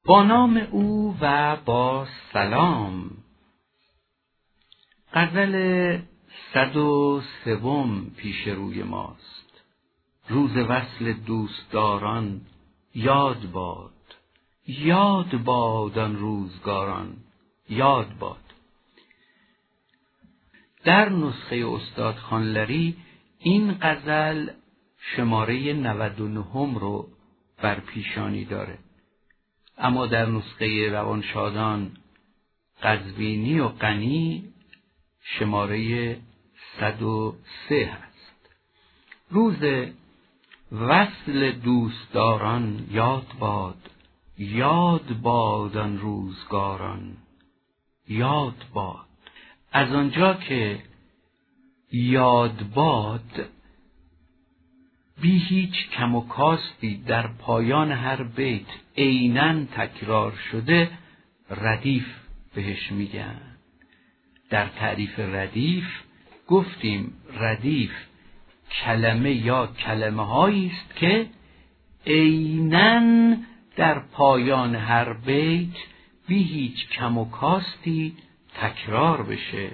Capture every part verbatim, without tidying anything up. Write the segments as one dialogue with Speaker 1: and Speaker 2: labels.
Speaker 1: با نام او و با سلام. غزل صد و سوم پیش روی ماست. روز وصل دوستداران یاد باد، یاد باد آن روزگاران، یاد باد. در نسخه استاد خانلری این غزل شماره نود و نه رو بر پیشانی داره، اما در نسخه روانشادان قزوینی و غنی شماره صد و سه هست. روز وصل دوستداران یاد باد، یاد باد آن روزگاران، یاد باد. از آنجا که یاد باد بی هیچ کم و کاستی در پایان هر بیت عیناً تکرار شده، ردیف بهش میگن. در تعریف ردیف گفتیم ردیف کلمه یا کلمه هایی است که عیناً در پایان هر بیت بی هیچ کم و کاستی تکرار بشه.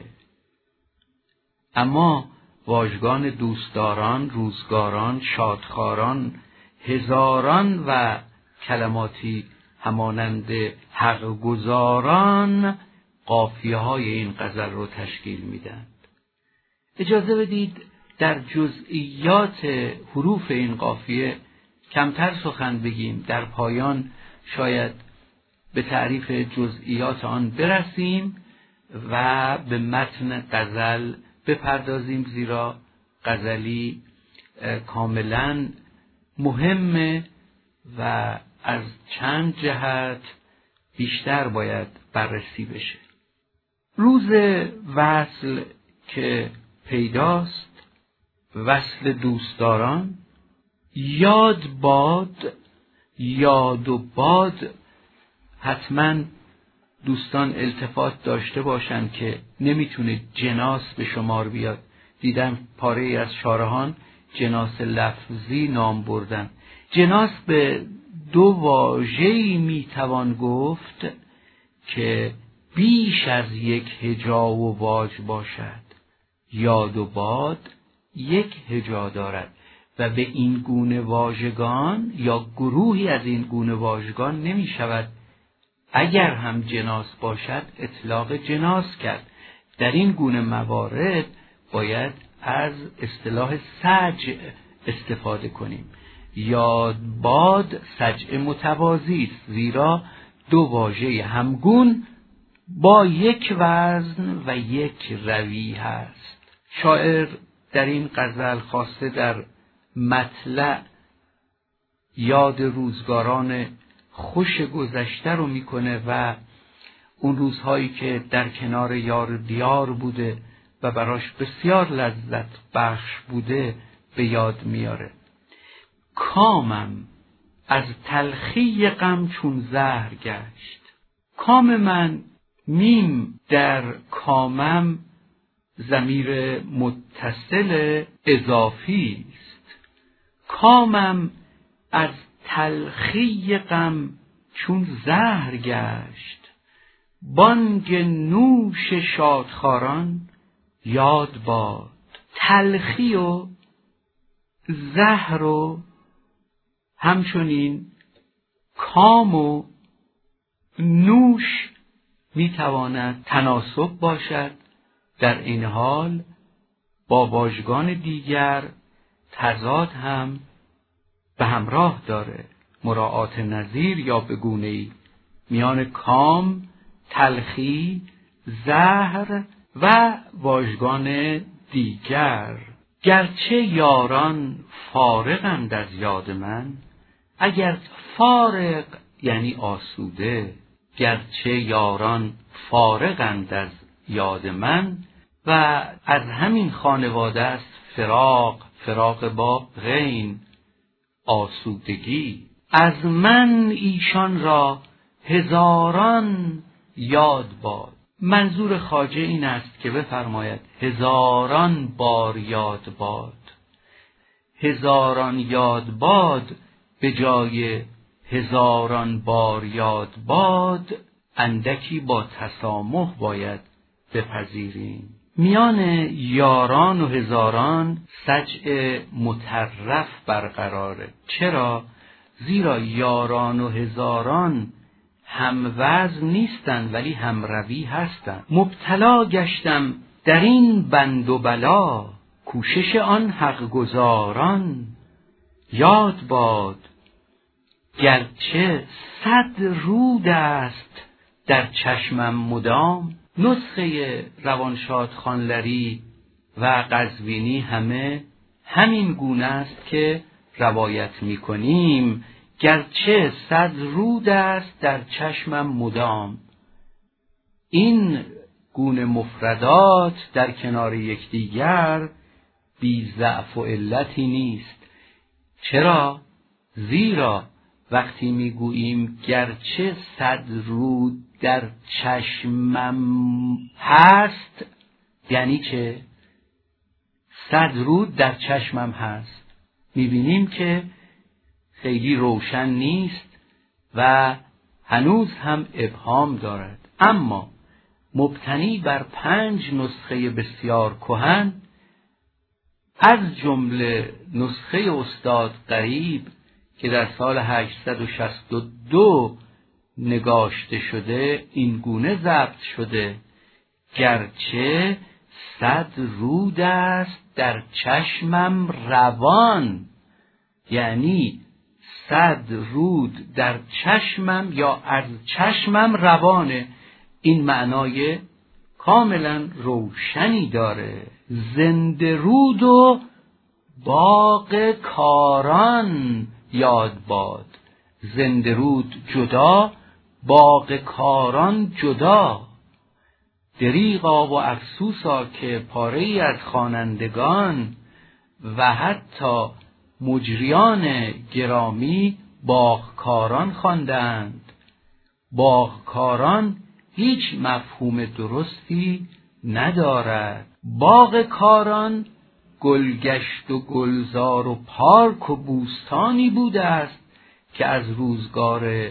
Speaker 1: اما واژگان دوستداران، روزگاران، شادخواران، هزاران و کلماتی همانند حق گزاران قافیه های این غزل رو تشکیل میدن. اجازه بدید در جزئیات حروف این قافیه کمتر سخن بگیم، در پایان شاید به تعریف جزئیات آن برسیم و به متن غزل بپردازیم، زیرا غزلی کاملا مهمه و از چند جهت بیشتر باید بررسی بشه. روز وصل که پیداست، وصل دوستداران، یاد باد. یاد و باد حتما دوستان التفات داشته باشن که نمیتونه جناس به شمار بیاد. دیدم پاره از شارحان جناس لفظی نام بردن. جناس به دو واژه‌ای میتوان گفت که بیش از یک هجا و واج باشد. یاد و باد یک هجا دارد و به این گونه واژگان یا گروهی از این گونه واژگان نمی شود اگر هم جناس باشد اطلاق جناس کرد. در این گونه موارد باید از اصطلاح سجع استفاده کنیم. یاد باد سجع متوازی است، زیرا دو واژه همگون با یک وزن و یک روی هست. شاعر در این غزل خواسته در مطلع یاد روزگاران خوش گذشته رو میکنه و اون روزهایی که در کنار یار دیار بوده و براش بسیار لذت بخش بوده به یاد میاره. کامم از تلخی غم چون زهر گشت. کام من، میم در کامم ضمیر متصل اضافی است. کامم از تلخی غم چون زهر گشت. بانگ نوش شادخواران یاد باد. تلخی و زهر و همچنین کام و نوش میتواند تناسب باشد، در این حال با واژگان دیگر تضاد هم به همراه داره. مراعات نظیر یا به گونه‌ای میان کام، تلخی، زهر و واژگان دیگر. گرچه یاران فارغند از یاد من، اگر فارغ یعنی آسوده، گرچه یاران فارغند از یاد من و از همین خانواده است فراق، فراق با غین، آسودگی. از من ایشان را هزاران یاد باد. منظور خواجه این است که بفرماید هزاران بار یاد باد. هزاران یاد باد به جای هزاران بار یاد باد، اندکی با تسامح باید بپذیریم. میان یاران و هزاران سجع مطرف برقراره. چرا؟ زیرا یاران و هزاران هم وزن نیستن ولی هم روی هستن. مبتلا گشتم در این بند و بلا، کوشش آن حق گزاران یاد باد. گرچه صد رود است در چشمم مدام، نسخه روانشاد خانلری و قزوینی همه همین گونه است که روایت می کنیم. گرچه صد رود است در چشمم مدام. این گونه مفردات در کنار یکدیگر بی ضعف و علتی نیست. چرا؟ زیرا وقتی میگوییم گرچه صد رود در چشمم هست، یعنی که صد رود در چشمم هست. میبینیم که خیلی روشن نیست و هنوز هم ابهام دارد، اما مبتنی بر پنج نسخه بسیار کهن، از جمله نسخه استاد غریب که در سال هشتصد و شصت و دو نگاشته شده، این گونه ضبط شده: گرچه صد رود است در چشمم روان، یعنی صد رود در چشمم یا از چشمم روانه. این معنای کاملا روشنی داره. زنده رود و باغ کاران یاد باد. زنده رود جدا، باغ کاران جدا. دریغا و افسوسا که پاره‌ای از خوانندگان و حتی مجریان گرامی باغکاران خواندند. باغکاران هیچ مفهوم درستی ندارد. باغ کاران گلگشت و گلزار و پارک و بوستانی بوده است که از روزگار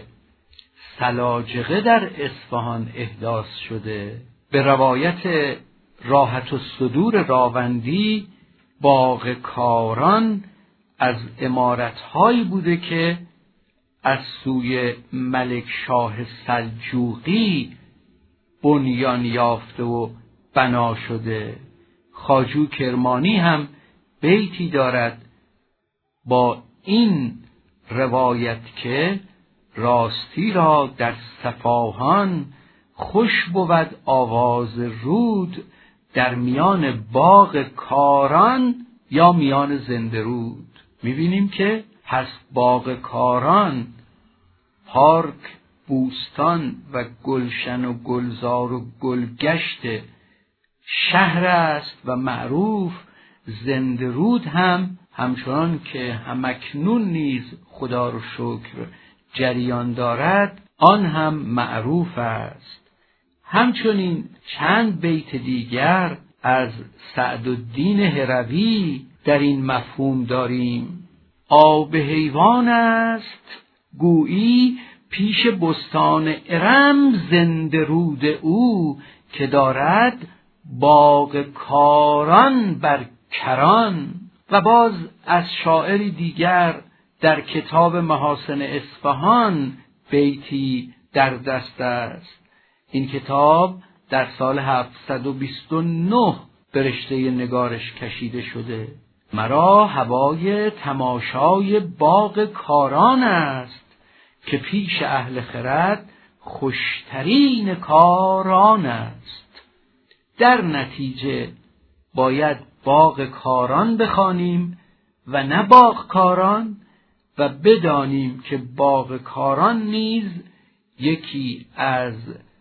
Speaker 1: سلاجقه در اصفهان احداث شده. به روایت راحت الصدور راوندی، باغ کاران از عمارت‌هایی بوده که از سوی ملک شاه سلجوقی بنیان یافته و بنا شده. خواجو کرمانی هم بیتی دارد با این روایت که راستی را در صفاهان، خوش بود آواز رود در میان باغ کاران یا میان زنده رود. میبینیم که پس باغ کاران پارک، بوستان و گلشن و گلزار و گلگشت شهر است و معروف. زنده رود هم همچنان که همکنون نیز خدا رو شکر جریان دارد، آن هم معروف است. همچنین چند بیت دیگر از سعدالدین هروی در این مفهوم داریم: آب حیوان است گویی پیش بستان ارم، زنده رود او که دارد باغ کاران بر کران. و باز از شاعری دیگر در کتاب محاسن اصفهان بیتی در دست است. این کتاب در سال هفتصد و بیست و نه به رشته نگارش کشیده شده: مرا هوای تماشای باغ کاران است، که پیش اهل خرد خوشترین کاران است. در نتیجه باید باغ کاران بخوانیم و نه باغ کاران، و بدانیم که باغ کاران نیز یکی از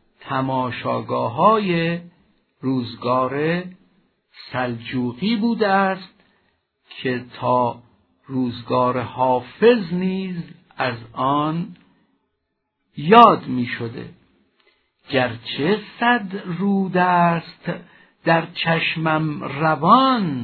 Speaker 1: تماشاگاه‌های روزگار سلجوقی بوده است که تا روزگار حافظ نیز از آن یاد می شده. گرچه صد رود است در چشمم روان،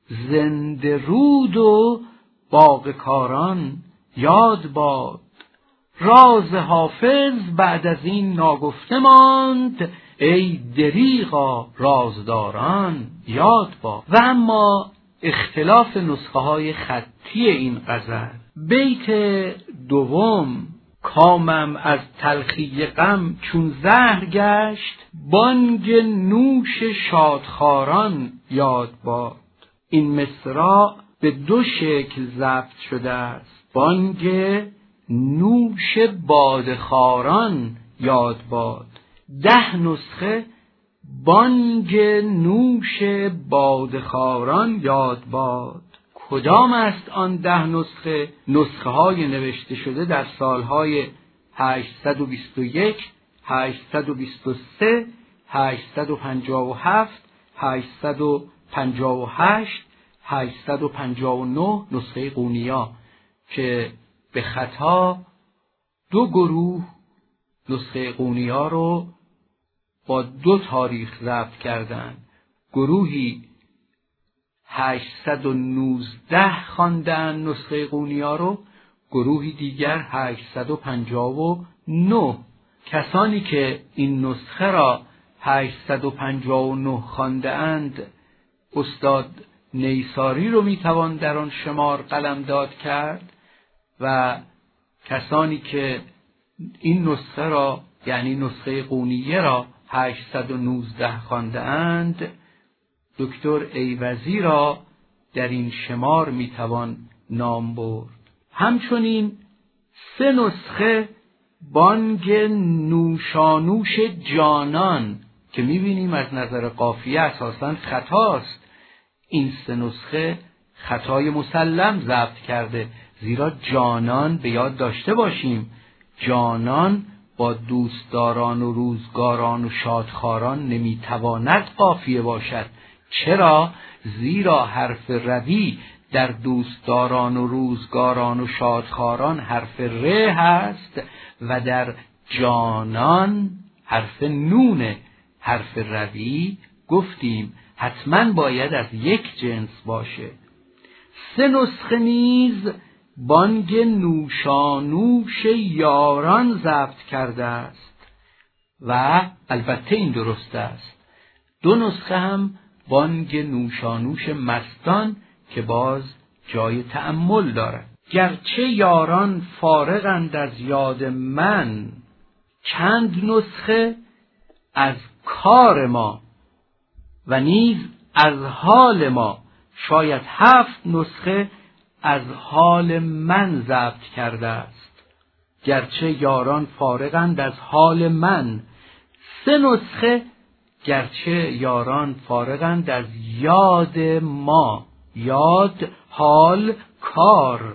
Speaker 1: زنده رود و باغ کاران یاد باد. راز حافظ بعد از این ناگفته ماند، ای دریغا رازداران یاد باد. و اما اختلاف نسخه های خطی این غزل. بیت دوم: کامم از تلخی غم چون زهر گشت، بانگ نوش شادخواران یاد باد. این مصرع به دو شکل ضبط شده است: بانگ نوش بادخواران یاد باد. ده نسخه بانگ نوش بادخواران یاد باد. کدام است آن ده نسخه؟ نسخه های نوشته شده در سالهای هشتصد و بیست و یک، هشتصد و بیست و سه، هشتصد و پنجاه و هفت، هشتصد و پنجاه و هشت، هشتصد و پنجاه و نه نسخه قونیا که به خطا دو گروه نسخه قونیا رو با دو تاریخ ضبط کردند. گروهی هشتصد و نوزده خواندن نسخه قونیا رو، گروهی دیگر هشتصد و پنجاه و نه. کسانی که این نسخه را هشتصد و پنجاه و نه خوانده اند، استاد نیساری رو میتوان در آن شمار قلمداد کرد و کسانی که این نسخه را یعنی نسخه قونیه را هشتصد و نوزده خوانده اند، دکتر ایوزی را در این شمار میتوان نام برد. همچنین سه نسخه بانگ نوشانوش جانان که میبینیم از نظر قافیه اساساً خطاست. این سه نسخه خطای مسلم ضبط کرده، زیرا جانان به یاد داشته باشیم جانان با دوستداران و روزگاران و شادخواران نمیتواند قافیه باشد. چرا؟ زیرا حرف روی در دوستداران و روزگاران و شادخواران حرف ر هست و در جانان حرف نون. حرف روی گفتیم حتما باید از یک جنس باشه. سه نسخه نیز بانگ نوشانوش یاران ضبط کرده است و البته این درست است. دو نسخه هم بانگ نوشانوش مستان که باز جای تأمل دارد. گرچه یاران فارغند از یاد من، چند نسخه از کار ما و نیز از حال ما، شاید هفت نسخه از حال من ضبط کرده است. گرچه یاران فارغند از حال من. سه نسخه گرچه یاران فارغند از یاد ما، یاد، حال، کار.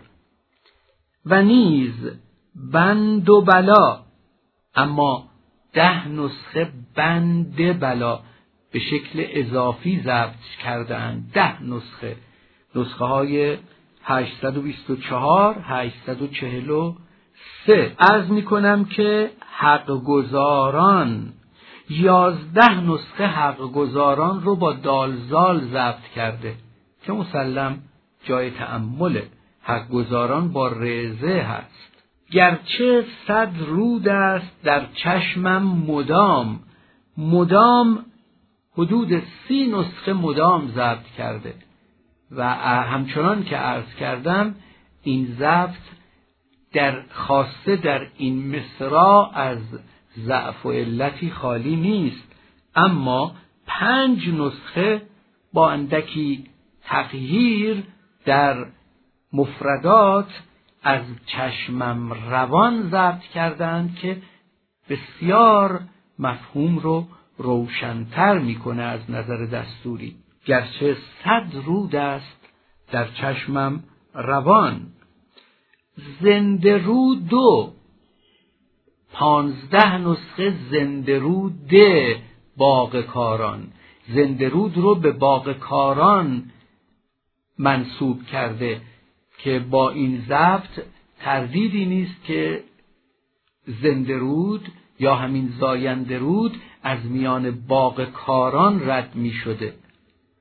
Speaker 1: و نیز بند و بلا، اما ده نسخه بند بلا به شکل اضافی ضبط کردند. ده نسخه نسخه های هشتصد و بیست و چهار، هشتصد و چهل و سه. عرض می کنم که حق گزاران یازده نسخه حق گزاران رو با دالزال ضبط کرده که مسلم جای تأمله. حق گزاران با رزه هست. گرچه صد رود است در چشمم مدام، مدام حدود سی نسخه مدام ضبط کرده و همچنان که عرض کردم این ضبط در خاصه در این مصرع از ضعف و علتی خالی نیست، اما پنج نسخه با اندکی تغییر در مفردات از چشمم روان ضبط کردند که بسیار مفهوم رو روشن‌تر میکنه از نظر دستوری. گرچه صد رود است در چشمم روان. زنده رود دو، پانزده نسخه زنده رود ده باغ کاران. زنده رود رو به باغ کاران منسوب کرده که با این ضبط تردیدی نیست که زنده رود یا همین زاینده رود از میان باغ کاران رد می شده.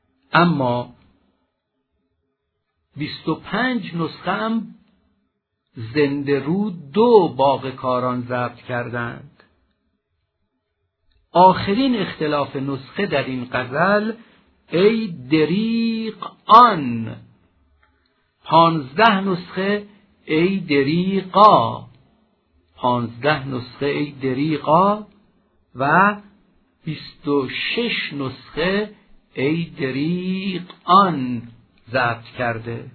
Speaker 1: اما بیست و پنج نسخه هم زنده رو دو باغ کاران ضبط کردند. آخرین اختلاف نسخه در این غزل ای دریغ آن، پانزده نسخه ای دریغا، پانزده نسخه ای دریغا و بیست و شش نسخه ای دریغ آن ضبط کرده.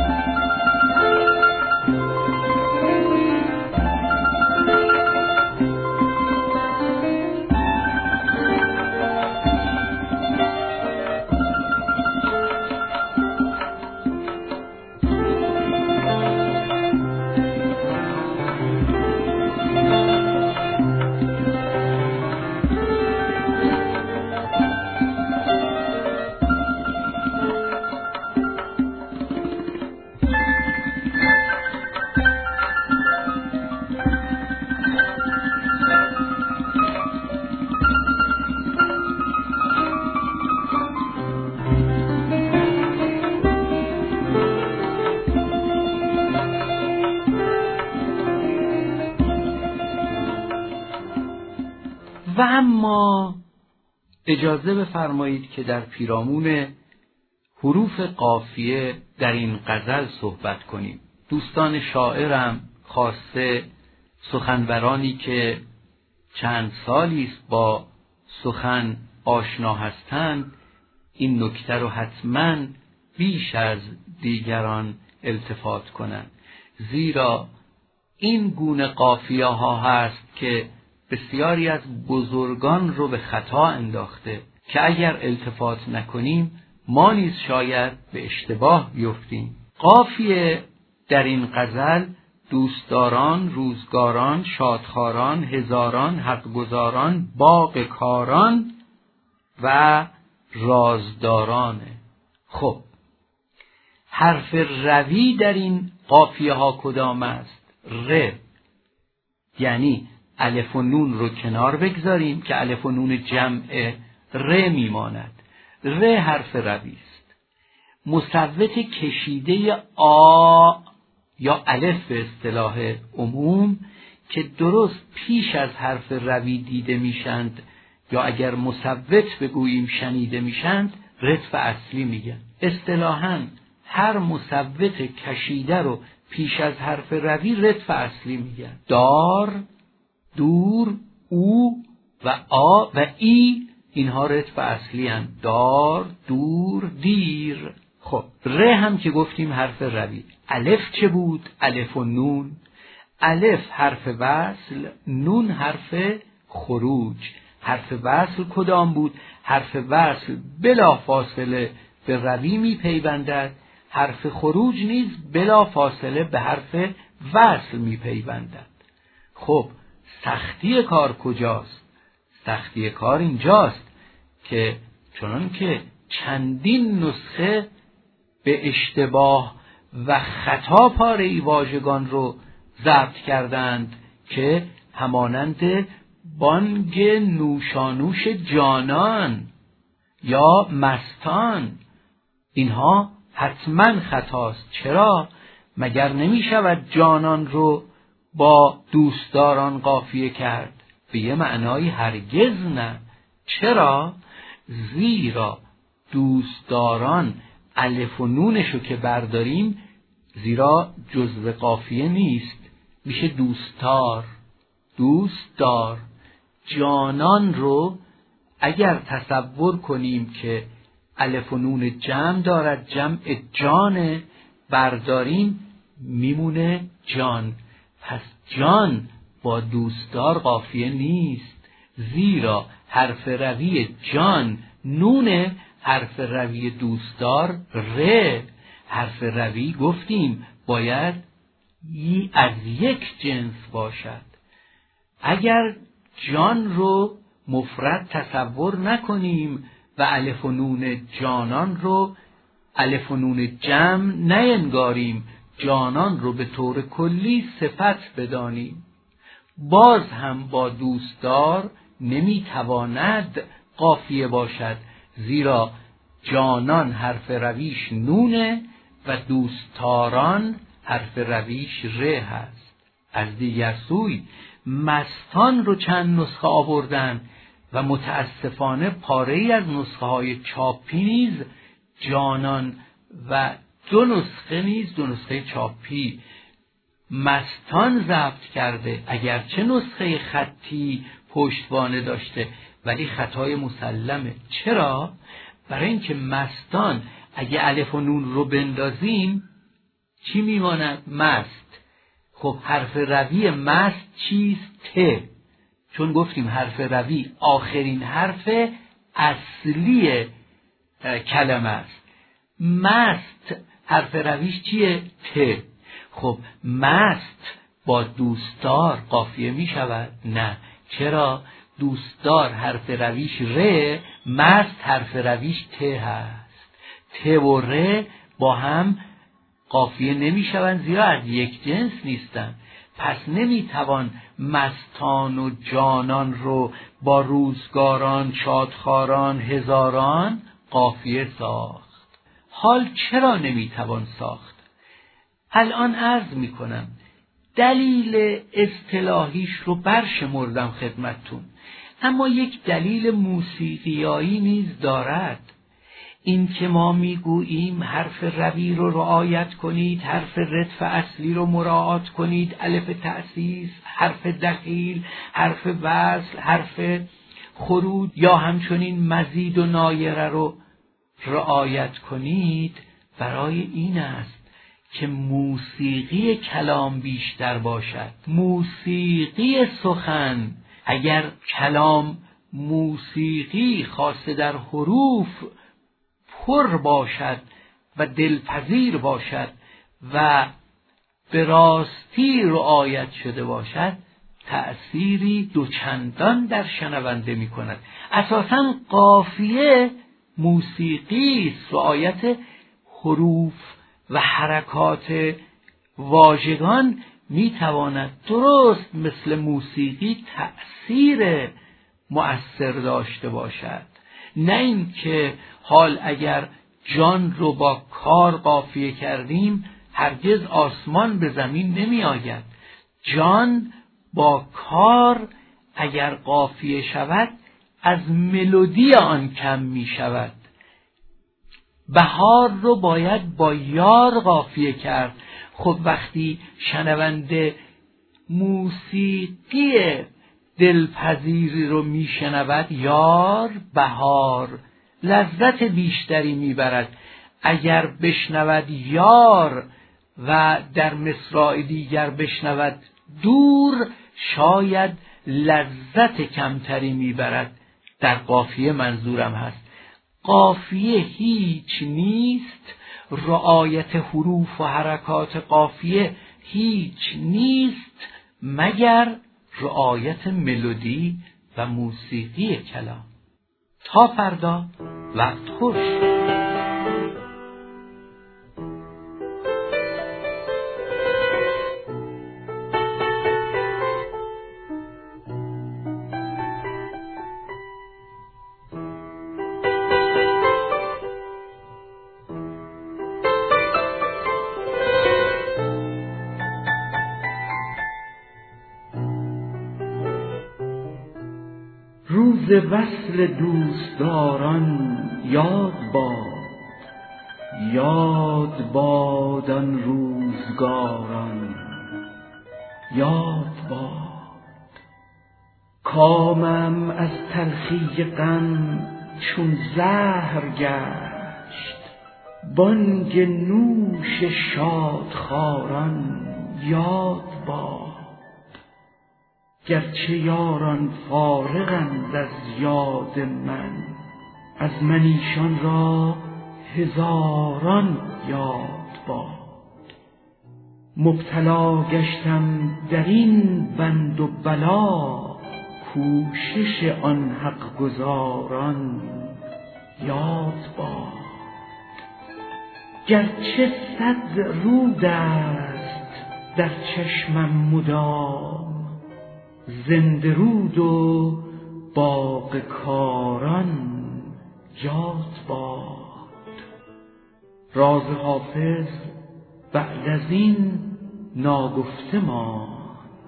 Speaker 1: و اما اجازه بفرمایید که در پیرامون حروف قافیه در این غزل صحبت کنیم. دوستان شاعرم، خاصه سخنورانی که چند سالی است با سخن آشنا هستند، این نکته رو حتما بیش از دیگران التفات کنند، زیرا این گونه قافیه ها هست که بسیاری از بزرگان رو به خطا انداخته که اگر التفات نکنیم ما نیز شاید به اشتباه بیفتیم. قافیه در این غزل دوستداران، روزگاران، شادخواران، هزاران، حقگزاران، باغ کاران و رازدارانه. خب حرف روی در این قافیه ها کدام است؟ ر. یعنی الف و نون رو کنار بگذاریم که الف و نون جمع ر میماند. ر حرف روی است. مصوت کشیده آ یا الف به اصطلاح عموم که درست پیش از حرف روی دیده میشند یا اگر مصوت بگوییم شنیده میشند، رطف اصلی میگن. اصطلاحاً هر مصوت کشیده رو پیش از حرف روی رطف اصلی میگن. دار، دور، او و آ و ای، اینها رطف اصلی هستند. دار، دور، دیر. خب ر هم که گفتیم حرف روی. الف چه بود؟ الف و نون. الف حرف وصل، نون حرف خروج. حرف وصل کدام بود؟ حرف وصل بلا فاصله به روی می پیوندد، حرف خروج نیز بلا فاصله به حرف وصل می پیوندد. خب سختی کار کجاست؟ سختی کار اینجاست که چنان که چندین نسخه به اشتباه و خطا پاره واژگان رو ضبط کردند که همانند بانگ نوشانوش جانان یا مستان، اینها حتما خطاست. چرا؟ مگر نمی شود جانان رو با دوستداران قافیه کرد؟ به یه معنای هرگز نه. چرا؟ زیرا دوستداران الف و نونشو که برداریم، زیرا جزو قافیه نیست، میشه دوستدار. دوستدار. جانان رو اگر تصور کنیم که الف و نون جمع دارد، جمع جانه، برداریم میمونه جان. پس جان با دوستدار قافیه نیست، زیرا حرف روی جان نونه، حرف روی دوستدار ر. حرف روی گفتیم باید از یک جنس باشد. اگر جان رو مفرد تصور نکنیم و الف و نون جانان رو الف و نون جمع نینگاریم، جانان رو به طور کلی صفت بدانیم، باز هم با دوستدار نمیتواند قافیه باشد، زیرا جانان حرف رویش نونه و دوستداران حرف رویش ر هست. از دیگر سوی مستان رو چند نسخه آوردن و متاسفانه پاره‌ای از نسخه های چاپی نیز جانان و دو نسخه نیز دو نسخه چاپی مستان ضبط کرده، اگرچه نسخه خطی پشتوانه داشته ولی خطای مسلمه. چرا؟ برای اینکه مستان اگه الف و نون رو بندازیم چی میماند؟ مست. خب حرف روی مست چیست؟ ت. چون گفتیم حرف روی آخرین حرف اصلی کلمه است. مست حرف رویش چیه؟ ت. خب مست با دوستدار قافیه می شود؟ نه. چرا؟ دوستدار حرف رویش ر، مست حرف رویش ت هست. ت و ر با هم قافیه نمی شوند زیرا از یک جنس نیستند. پس نمی توان مستان و جانان رو با روزگاران، شادخواران، هزاران قافیه ساخت. حال چرا نمی توان ساخت؟ الان عرض می کنم دلیل اصطلاحیش رو برشمردم خدمتتون، اما یک دلیل موسیقیایی نیز دارد. این که ما میگوییم حرف روی رو رعایت کنید، حرف رطف اصلی رو مراعات کنید، الف تأسیس، حرف دخیل، حرف وصل، حرف خروج یا همچنین مزید و نایره رو رعایت کنید، برای این است که موسیقی کلام بیشتر باشد. موسیقی سخن، اگر کلام موسیقی خاصه در حروف پر باشد و دلپذیر باشد و به راستی رعایت شده باشد، تأثیری دوچندان در شنونده می کند. اساساً قافیه موسیقی است، رعایت حروف و حرکات واژگان می تواند درست مثل موسیقی تأثیر مؤثر داشته باشد. نه این که حال اگر جان رو با کار قافیه کردیم هرگز آسمان به زمین نمی آید. جان با کار اگر قافیه شود از ملودی آن کم می شود. بهار رو باید با یار قافیه کرد. خب وقتی شنونده موسیقی دلپذیری رو میشنود، یار، بهار، لذت بیشتری میبرد. اگر بشنود یار و در مصرع دیگر بشنود دور، شاید لذت کمتری میبرد. در قافیه منظورم هست. قافیه هیچ نیست، رعایت حروف و حرکات قافیه هیچ نیست مگر رعایت ملودی و موسیقی کلام. تا فردا، وقت خوش.
Speaker 2: روز وصل دوستداران یاد باد، یاد باد آن روزگاران، یاد باد. کامم از تلخی غم چون زهر گشت، بانگ نوش شادخواران یاد باد. گرچه یاران فارغند از یاد من، از من ایشان را هزاران یاد باد. مبتلا گشتم در این بند و بلا، کوشش آن حق گزاران یاد باد. گرچه صد رود است در چشمم مدام، زنده رود و باغ کاران یاد باد. راز حافظ بعد از این ناگفته ماند.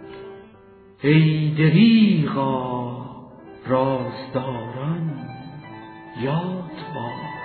Speaker 2: ای دریغا رازداران یاد باد.